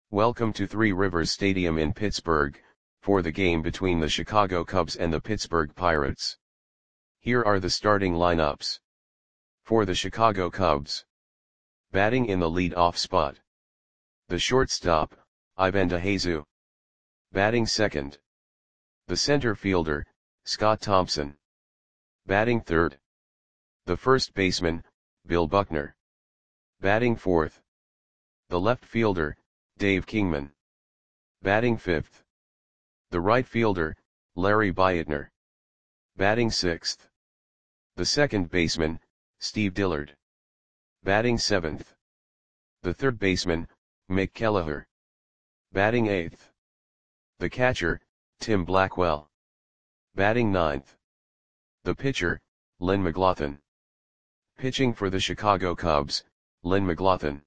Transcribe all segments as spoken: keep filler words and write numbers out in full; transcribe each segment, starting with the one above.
Welcome to Three Rivers Stadium in Pittsburgh, for the game between the Chicago Cubs and the Pittsburgh Pirates. Here are the starting lineups. For the Chicago Cubs. Batting in the lead-off spot. The shortstop, Ivan DeJesus. Batting second. The center fielder, Scott Thompson. Batting third. The first baseman, Bill Buckner. Batting fourth. The left fielder, Dave Kingman. Batting fifth. The right fielder, Larry Beitner. Batting sixth. The second baseman, Steve Dillard. Batting seventh. The third baseman, Mick Kelleher. Batting eighth. The catcher, Tim Blackwell. Batting ninth. The pitcher, Lynn McLaughlin. Pitching for the Chicago Cubs, Lynn McLaughlin.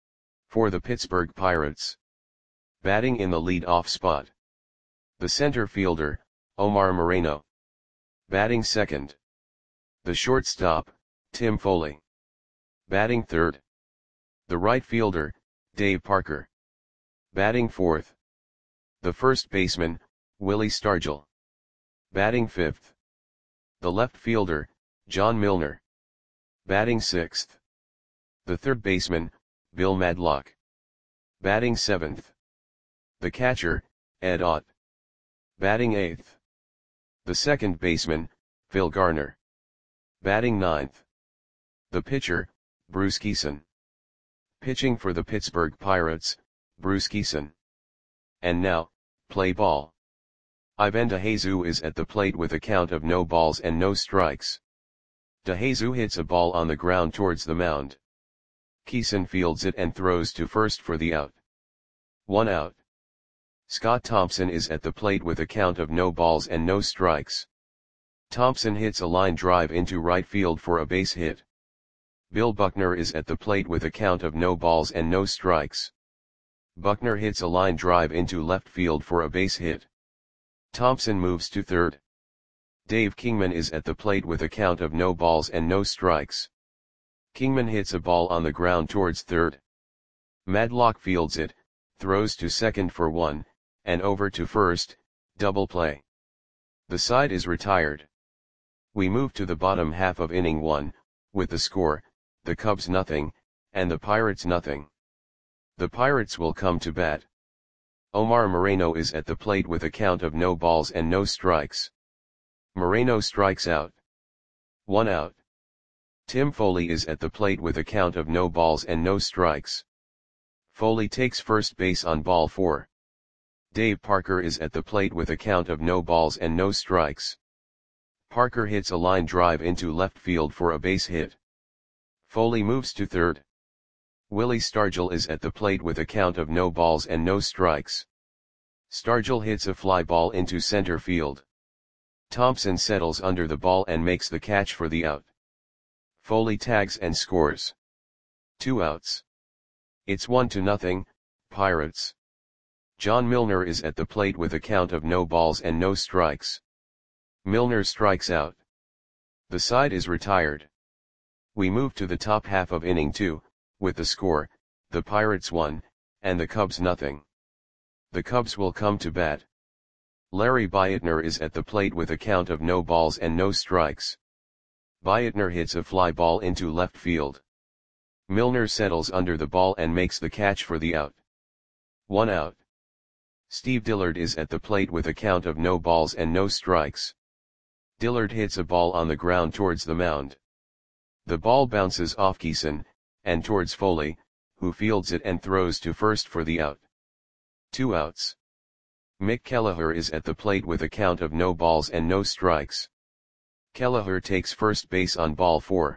For the Pittsburgh Pirates. Batting in the lead-off spot. The center fielder, Omar Moreno. Batting second. The shortstop, Tim Foley. Batting third. The right fielder, Dave Parker. Batting fourth. The first baseman, Willie Stargell. Batting fifth. The left fielder, John Milner. Batting sixth. The third baseman, Bill Madlock. Batting seventh. The catcher, Ed Ott. Batting eighth. The second baseman, Phil Garner. Batting ninth. The pitcher, Bruce Kison. Pitching for the Pittsburgh Pirates, Bruce Kison. And now, play ball. Ivan DeJesus is at the plate with a count of no balls and no strikes. DeJesus hits a ball on the ground towards the mound. Kison fields it and throws to first for the out. One out. Scott Thompson is at the plate with a count of no balls and no strikes. Thompson hits a line drive into right field for a base hit. Bill Buckner is at the plate with a count of no balls and no strikes. Buckner hits a line drive into left field for a base hit. Thompson moves to third. Dave Kingman is at the plate with a count of no balls and no strikes. Kingman hits a ball on the ground towards third. Madlock fields it, throws to second for one, and over to first, double play. The side is retired. We move to the bottom half of inning one, with the score, the Cubs nothing, and the Pirates nothing. The Pirates will come to bat. Omar Moreno is at the plate with a count of no balls and no strikes. Moreno strikes out. One out. Tim Foley is at the plate with a count of no balls and no strikes. Foley takes first base on ball four. Dave Parker is at the plate with a count of no balls and no strikes. Parker hits a line drive into left field for a base hit. Foley moves to third. Willie Stargell is at the plate with a count of no balls and no strikes. Stargell hits a fly ball into center field. Thompson settles under the ball and makes the catch for the out. Foley tags and scores. Two outs. It's one to nothing, Pirates. John Milner is at the plate with a count of no balls and no strikes. Milner strikes out. The side is retired. We move to the top half of inning two, with the score, the Pirates one, and the Cubs nothing. The Cubs will come to bat. Larry Beitner is at the plate with a count of no balls and no strikes. Beitner hits a fly ball into left field. Milner settles under the ball and makes the catch for the out. One out. Steve Dillard is at the plate with a count of no balls and no strikes. Dillard hits a ball on the ground towards the mound. The ball bounces off Kison, and towards Foley, who fields it and throws to first for the out. Two outs. Mick Kelleher is at the plate with a count of no balls and no strikes. Kelleher takes first base on ball four.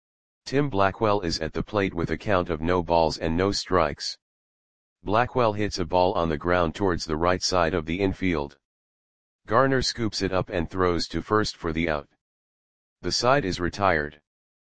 Tim Blackwell is at the plate with a count of no balls and no strikes. Blackwell hits a ball on the ground towards the right side of the infield. Garner scoops it up and throws to first for the out. The side is retired.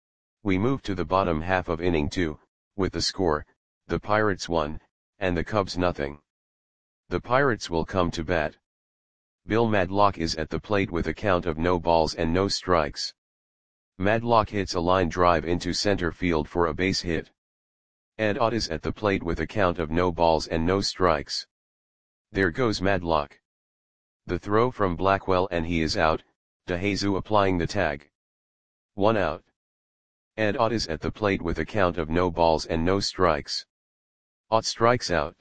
We move to the bottom half of inning two, with the score, the Pirates one, and the Cubs nothing. The Pirates will come to bat. Bill Madlock is at the plate with a count of no balls and no strikes. Madlock hits a line drive into center field for a base hit. Ed Ott is at the plate with a count of no balls and no strikes. There goes Madlock. The throw from Blackwell and he is out, DeJesus applying the tag. One out. Ed Ott is at the plate with a count of no balls and no strikes. Ott strikes out.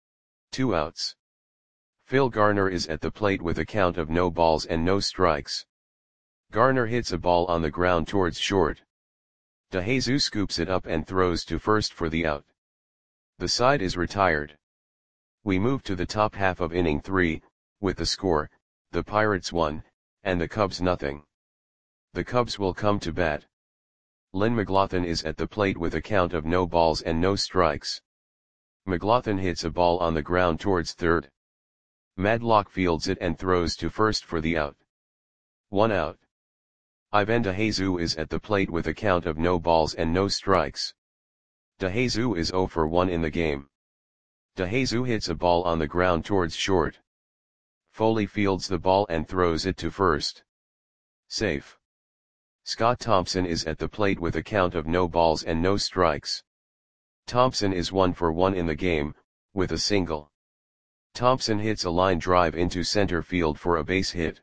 Two outs. Phil Garner is at the plate with a count of no balls and no strikes. Garner hits a ball on the ground towards short. DeJesus scoops it up and throws to first for the out. The side is retired. We move to the top half of inning three, with the score, the Pirates one, and the Cubs nothing. The Cubs will come to bat. Lynn McLaughlin is at the plate with a count of no balls and no strikes. McLaughlin hits a ball on the ground towards third. Madlock fields it and throws to first for the out. One out. Ivan DeJesus is at the plate with a count of no balls and no strikes. DeJesus is zero for one in the game. DeJesus hits a ball on the ground towards short. Foley fields the ball and throws it to first. Safe. Scott Thompson is at the plate with a count of no balls and no strikes. Thompson is one for one in the game, with a single. Thompson hits a line drive into center field for a base hit.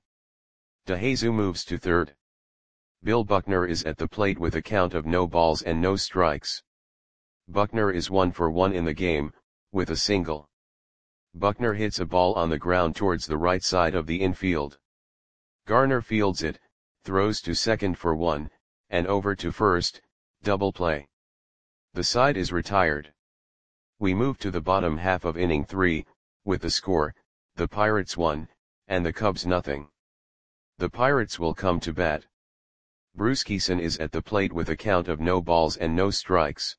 DeJesus moves to third. Bill Buckner is at the plate with a count of no balls and no strikes. Buckner is one for one in the game, with a single. Buckner hits a ball on the ground towards the right side of the infield. Garner fields it, throws to second for one, and over to first, double play. The side is retired. We move to the bottom half of inning three, with the score, the Pirates one, and the Cubs nothing. The Pirates will come to bat. Bruce Kison is at the plate with a count of no balls and no strikes.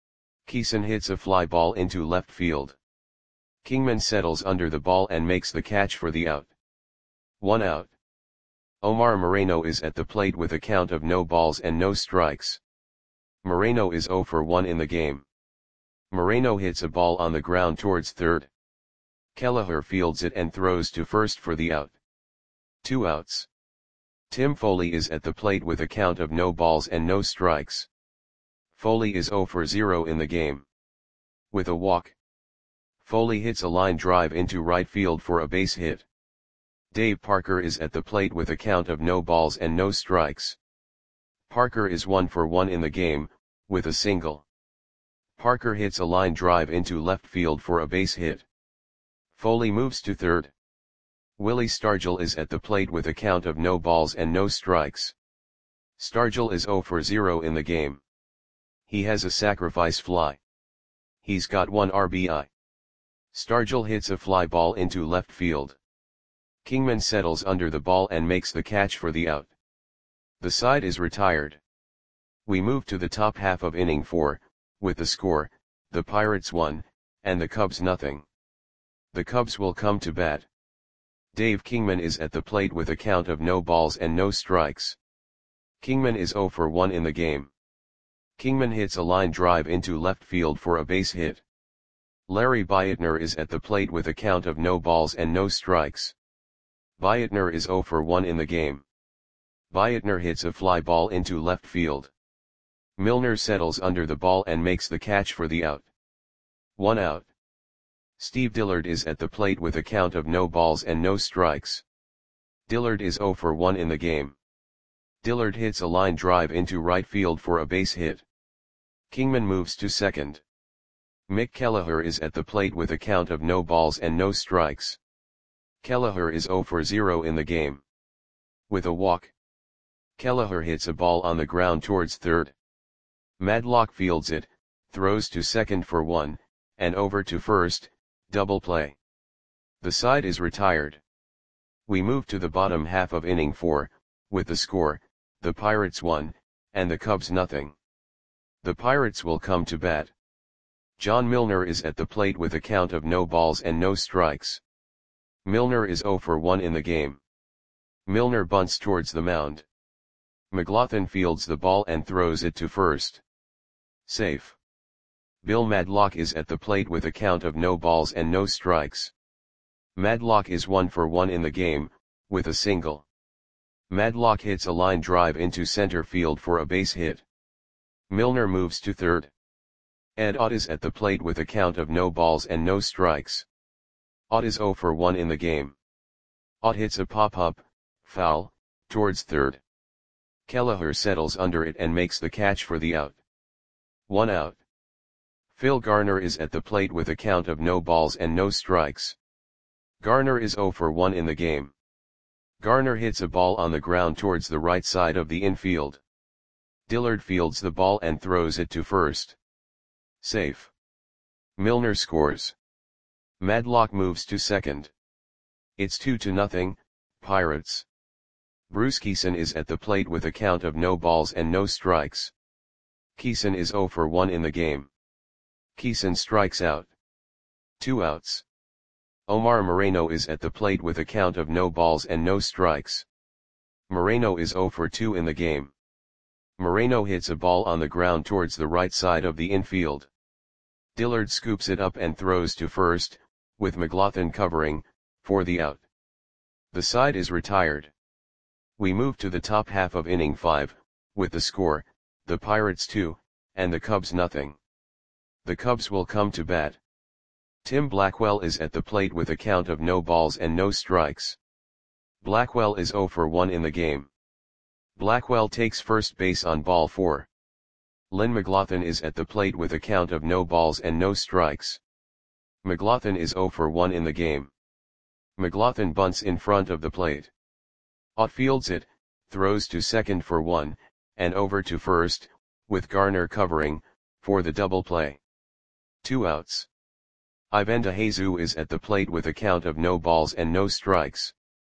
Kison hits a fly ball into left field. Kingman settles under the ball and makes the catch for the out. One out. Omar Moreno is at the plate with a count of no balls and no strikes. Moreno is zero for one in the game. Moreno hits a ball on the ground towards third. Kelleher fields it and throws to first for the out. Two outs. Tim Foley is at the plate with a count of no balls and no strikes. Foley is zero for zero in the game. With a walk. Foley hits a line drive into right field for a base hit. Dave Parker is at the plate with a count of no balls and no strikes. Parker is one for one in the game, with a single. Parker hits a line drive into left field for a base hit. Foley moves to third. Willie Stargell is at the plate with a count of no balls and no strikes. Stargell is zero for zero in the game. He has a sacrifice fly. He's got one R B I. Stargell hits a fly ball into left field. Kingman settles under the ball and makes the catch for the out. The side is retired. We move to the top half of inning four, with the score, the Pirates one, and the Cubs nothing. The Cubs will come to bat. Dave Kingman is at the plate with a count of no balls and no strikes. Kingman is zero for one in the game. Kingman hits a line drive into left field for a base hit. Larry Beitner is at the plate with a count of no balls and no strikes. Beitner is zero for one in the game. Beitner hits a fly ball into left field. Milner settles under the ball and makes the catch for the out. One out. Steve Dillard is at the plate with a count of no balls and no strikes. Dillard is zero for one in the game. Dillard hits a line drive into right field for a base hit. Kingman moves to second. Mick Kelleher is at the plate with a count of no balls and no strikes. Kelleher is zero for zero in the game. With a walk. Kelleher hits a ball on the ground towards third. Madlock fields it, throws to second for one, and over to first, double play. The side is retired. We move to the bottom half of inning four, with the score, the Pirates one, and the Cubs nothing. The Pirates will come to bat. John Milner is at the plate with a count of no balls and no strikes. Milner is zero for one in the game. Milner bunts towards the mound. McLaughlin fields the ball and throws it to first. Safe. Bill Madlock is at the plate with a count of no balls and no strikes. Madlock is one for one in the game, with a single. Madlock hits a line drive into center field for a base hit. Milner moves to third. Ed Ott is at the plate with a count of no balls and no strikes. Ott is zero for one in the game. Ott hits a pop-up, foul, towards third. Kelleher settles under it and makes the catch for the out. One out. Phil Garner is at the plate with a count of no balls and no strikes. Garner is zero for one in the game. Garner hits a ball on the ground towards the right side of the infield. Dillard fields the ball and throws it to first. Safe. Milner scores. Madlock moves to second. It's two to nothing, Pirates. Bruce Kison is at the plate with a count of no balls and no strikes. Kison is zero for one in the game. Kison strikes out. Two outs. Omar Moreno is at the plate with a count of no balls and no strikes. Moreno is zero for two in the game. Moreno hits a ball on the ground towards the right side of the infield. Dillard scoops it up and throws to first, with McLaughlin covering, for the out. The side is retired. We move to the top half of inning five, with the score, the Pirates two, and the Cubs nothing. The Cubs will come to bat. Tim Blackwell is at the plate with a count of no balls and no strikes. Blackwell is zero for one in the game. Blackwell takes first base on ball four. Len McLaughlin is at the plate with a count of no balls and no strikes. McLaughlin is zero for one in the game. McLaughlin bunts in front of the plate. Ott fields it, throws to second for one, and over to first, with Garner covering, for the double play. Two outs. Ivan DeJesus is at the plate with a count of no balls and no strikes.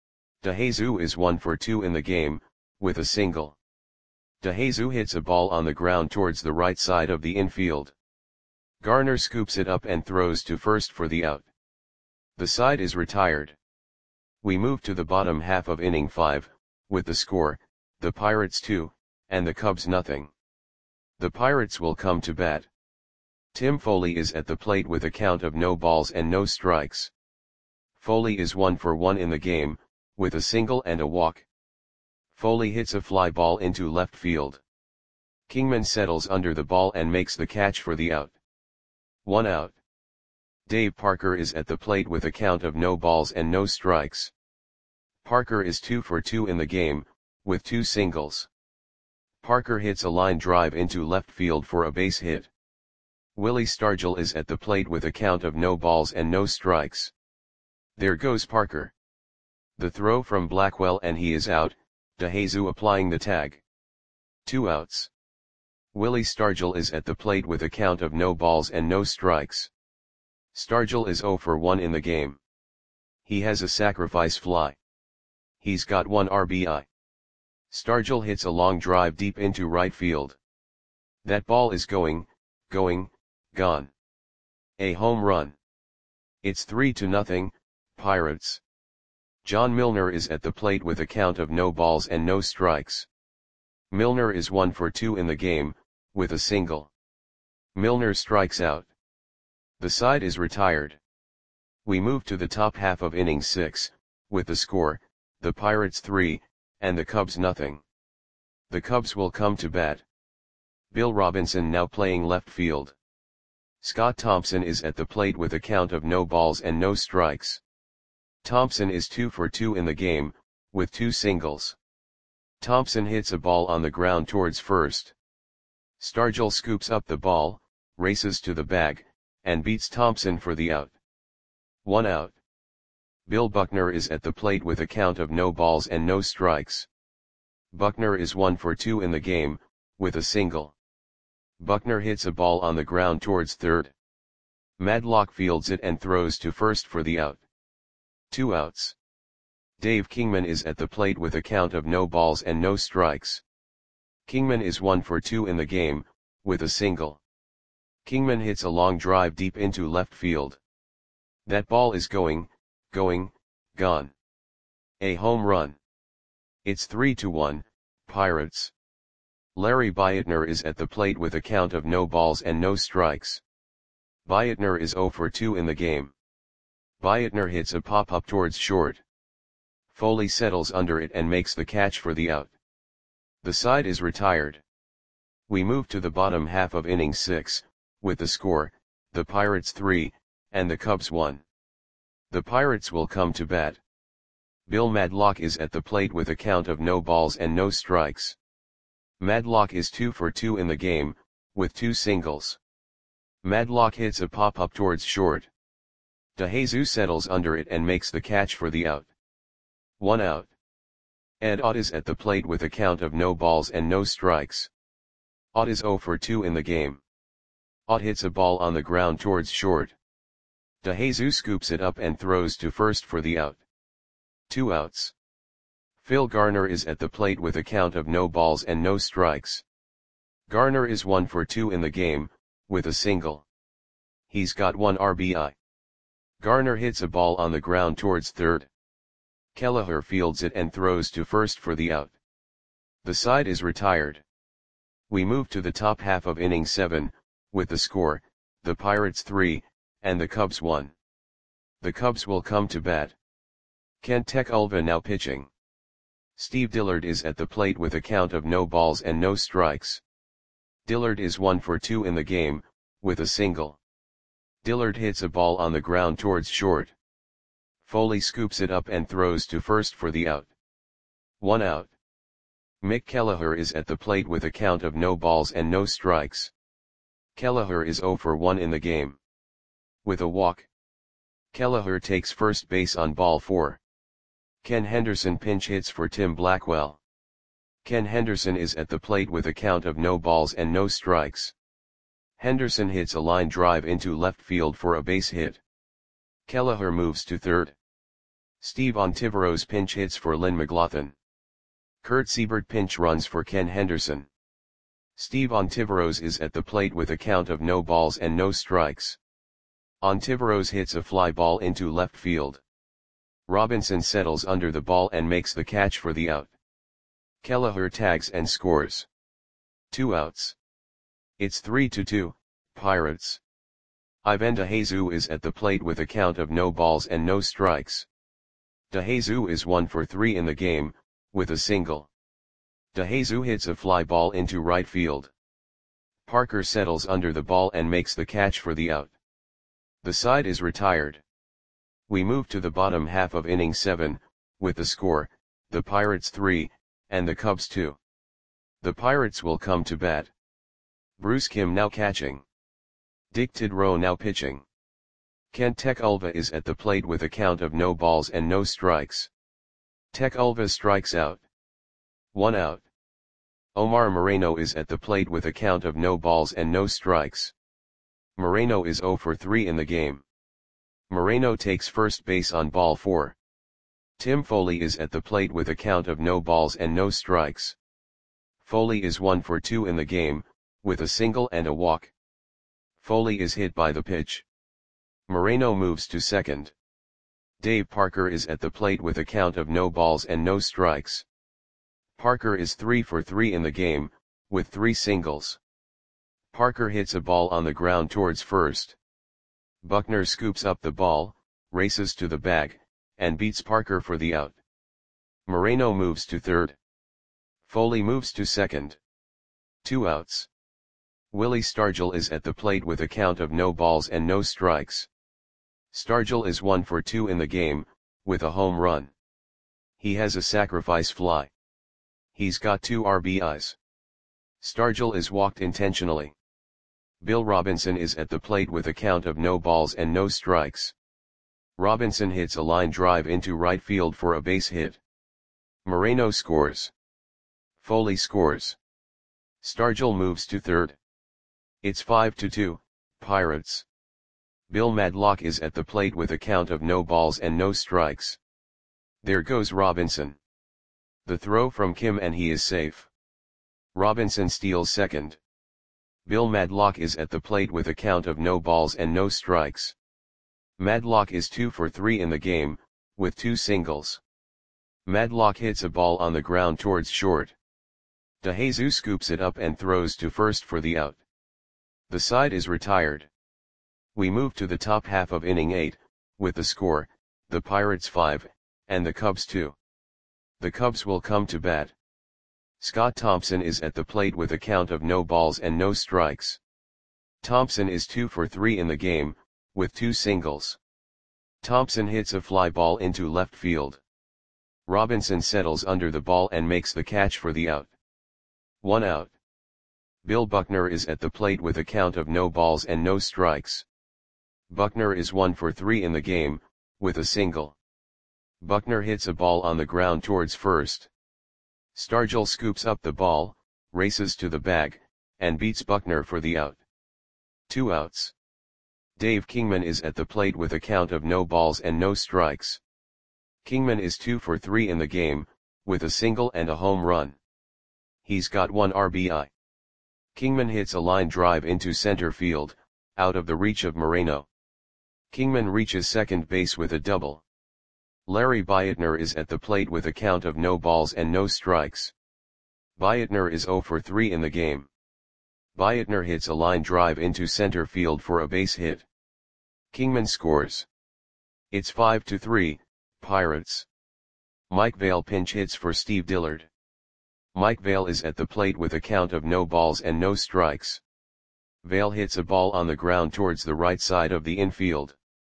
DeJesus is one for two in the game, with a single. DeJesus hits a ball on the ground towards the right side of the infield. Garner scoops it up and throws to first for the out. The side is retired. We move to the bottom half of inning five, with the score, the Pirates two, and the Cubs nothing. The Pirates will come to bat. Tim Foley is at the plate with a count of no balls and no strikes. Foley is one for one in the game, with a single and a walk. Foley hits a fly ball into left field. Kingman settles under the ball and makes the catch for the out. One out. Dave Parker is at the plate with a count of no balls and no strikes. Parker is two for two in the game, with two singles. Parker hits a line drive into left field for a base hit. Willie Stargell is at the plate with a count of no balls and no strikes. There goes Parker. The throw from Blackwell and he is out, DeJesus applying the tag. Two outs. Willie Stargell is at the plate with a count of no balls and no strikes. Stargell is zero for one in the game. He has a sacrifice fly. He's got one R B I. Stargell hits a long drive deep into right field. That ball is going, going, gone. A home run. It's three to nothing, Pirates. John Milner is at the plate with a count of no balls and no strikes. Milner is one for two in the game, with a single. Milner strikes out. The side is retired. We move to the top half of inning six, with the score, the Pirates three, and the Cubs nothing. The Cubs will come to bat. Bill Robinson now playing left field. Scott Thompson is at the plate with a count of no balls and no strikes. Thompson is two for two in the game, with two singles. Thompson hits a ball on the ground towards first. Stargell scoops up the ball, races to the bag, and beats Thompson for the out. One out. Bill Buckner is at the plate with a count of no balls and no strikes. Buckner is one for two in the game, with a single. Buckner hits a ball on the ground towards third. Madlock fields it and throws to first for the out. Two outs. Dave Kingman is at the plate with a count of no balls and no strikes. Kingman is one for two in the game, with a single. Kingman hits a long drive deep into left field. That ball is going, going, gone. A home run. It's three to one, Pirates. Larry Beitner is at the plate with a count of no balls and no strikes. Beitner is zero for two in the game. Beitner hits a pop-up towards short. Foley settles under it and makes the catch for the out. The side is retired. We move to the bottom half of inning six, with the score, the Pirates three, and the Cubs one. The Pirates will come to bat. Bill Madlock is at the plate with a count of no balls and no strikes. Madlock is two for two in the game, with two singles. Madlock hits a pop-up towards short. DeJesus settles under it and makes the catch for the out. One out. Ed Ott is at the plate with a count of no balls and no strikes. Ott is zero for two in the game. Ott hits a ball on the ground towards short. DeJesus scoops it up and throws to first for the out. Two outs. Phil Garner is at the plate with a count of no balls and no strikes. Garner is one for two in the game, with a single. He's got one R B I. Garner hits a ball on the ground towards third. Kelleher fields it and throws to first for the out. The side is retired. We move to the top half of inning seven, with the score, the Pirates three, and the Cubs one. The Cubs will come to bat. Kent Tekulve now pitching. Steve Dillard is at the plate with a count of no balls and no strikes. Dillard is one for two in the game, with a single. Dillard hits a ball on the ground towards short. Foley scoops it up and throws to first for the out. One out. Mick Kelleher is at the plate with a count of no balls and no strikes. Kelleher is zero for one in the game. With a walk. Kelleher takes first base on ball four. Ken Henderson pinch hits for Tim Blackwell. Ken Henderson is at the plate with a count of no balls and no strikes. Henderson hits a line drive into left field for a base hit. Kelleher moves to third. Steve Ontiveros pinch hits for Lynn McLaughlin. Kurt Siebert pinch runs for Ken Henderson. Steve Ontiveros is at the plate with a count of no balls and no strikes. Ontiveros hits a fly ball into left field. Robinson settles under the ball and makes the catch for the out. Kelleher tags and scores. Two outs. It's three to two, Pirates. Ivan DeJesus is at the plate with a count of no balls and no strikes. DeJesus is one for three in the game, with a single. DeJesus hits a fly ball into right field. Parker settles under the ball and makes the catch for the out. The side is retired. We move to the bottom half of inning seven, with the score, the Pirates three, and the Cubs two. The Pirates will come to bat. Bruce Kim now catching. Dick Tidrow now pitching. Kent Tekulve is at the plate with a count of no balls and no strikes. Tekulve strikes out. One out. Omar Moreno is at the plate with a count of no balls and no strikes. Moreno is zero for three in the game. Moreno takes first base on ball four. Tim Foley is at the plate with a count of no balls and no strikes. Foley is one for two in the game, with a single and a walk. Foley is hit by the pitch. Moreno moves to second. Dave Parker is at the plate with a count of no balls and no strikes. Parker is three for three in the game, with three singles. Parker hits a ball on the ground towards first. Buckner scoops up the ball, races to the bag, and beats Parker for the out. Moreno moves to third. Foley moves to second. Two outs. Willie Stargell is at the plate with a count of no balls and no strikes. Stargell is one for two in the game, with a home run. He has a sacrifice fly. He's got two R B Is. Stargell is walked intentionally. Bill Robinson is at the plate with a count of no balls and no strikes. Robinson hits a line drive into right field for a base hit. Moreno scores. Foley scores. Stargell moves to third. It's five to two, Pirates. Bill Madlock is at the plate with a count of no balls and no strikes. There goes Robinson. The throw from Kim and he is safe. Robinson steals second. Bill Madlock is at the plate with a count of no balls and no strikes. Madlock is two for three in the game, with two singles. Madlock hits a ball on the ground towards short. DeJesus scoops it up and throws to first for the out. The side is retired. We move to the top half of inning eight, with the score, the Pirates five, and the Cubs two. The Cubs will come to bat. Scott Thompson is at the plate with a count of no balls and no strikes. Thompson is two for three in the game, with two singles. Thompson hits a fly ball into left field. Robinson settles under the ball and makes the catch for the out. One out. Bill Buckner is at the plate with a count of no balls and no strikes. Buckner is one for three in the game, with a single. Buckner hits a ball on the ground towards first. Stargell scoops up the ball, races to the bag, and beats Buckner for the out. Two outs. Dave Kingman is at the plate with a count of no balls and no strikes. Kingman is two for three in the game, with a single and a home run. He's got one R B I. Kingman hits a line drive into center field, out of the reach of Moreno. Kingman reaches second base with a double. Larry Beitner is at the plate with a count of no balls and no strikes. Beitner is zero for three in the game. Beitner hits a line drive into center field for a base hit. Kingman scores. It's five to three, Pirates. Mike Vail pinch hits for Steve Dillard. Mike Vail is at the plate with a count of no balls and no strikes. Vail hits a ball on the ground towards the right side of the infield.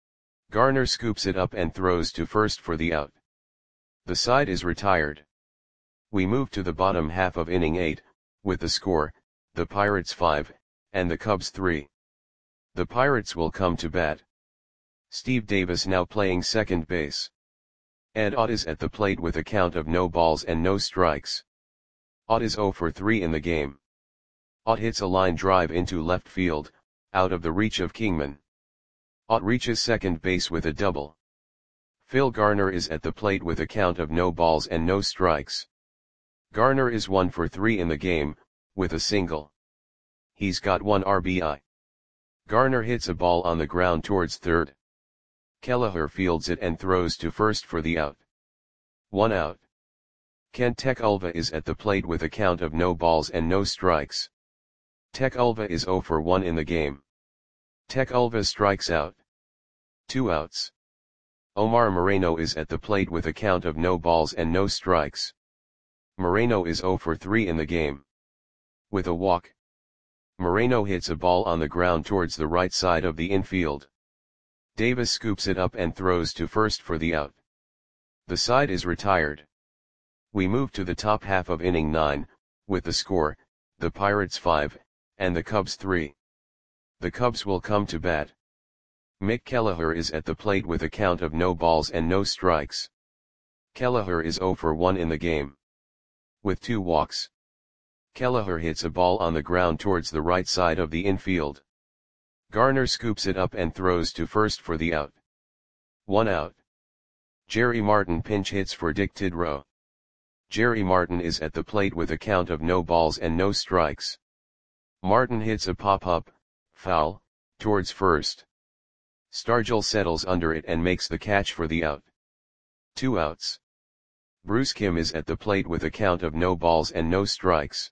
Garner scoops it up and throws to first for the out. The side is retired. We move to the bottom half of inning eight, with the score, the Pirates five, and the Cubs three. The Pirates will come to bat. Steve Davis now playing second base. Ed Ott is at the plate with a count of no balls and no strikes. Ott is zero for three in the game. Ott hits a line drive into left field, out of the reach of Kingman. Ott reaches second base with a double. Phil Garner is at the plate with a count of no balls and no strikes. Garner is one for three in the game, with a single. He's got one R B I. Garner hits a ball on the ground towards third. Kelleher fields it and throws to first for the out. One out. Kent Tekulve is at the plate with a count of no balls and no strikes. Tekulve is zero for one in the game. Tekulve strikes out. Two outs. Omar Moreno is at the plate with a count of no balls and no strikes. Moreno is zero for three in the game. With a walk. Moreno hits a ball on the ground towards the right side of the infield. Davis scoops it up and throws to first for the out. The side is retired. We move to the top half of inning nine, with the score, the Pirates five, and the Cubs three. The Cubs will come to bat. Mick Kelleher is at the plate with a count of no balls and no strikes. Kelleher is zero for one in the game. With two walks. Kelleher hits a ball on the ground towards the right side of the infield. Garner scoops it up and throws to first for the out. One out. Jerry Martin pinch hits for Dick Tidrow. Jerry Martin is at the plate with a count of no balls and no strikes. Martin hits a pop-up, foul, towards first. Stargell settles under it and makes the catch for the out. Two outs. Bruce Kim is at the plate with a count of no balls and no strikes.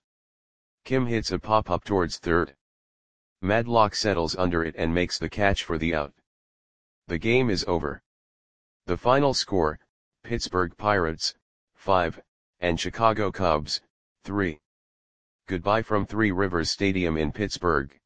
Kim hits a pop-up towards third. Madlock settles under it and makes the catch for the out. The game is over. The final score, Pittsburgh Pirates, five, and Chicago Cubs, three. Goodbye from Three Rivers Stadium in Pittsburgh.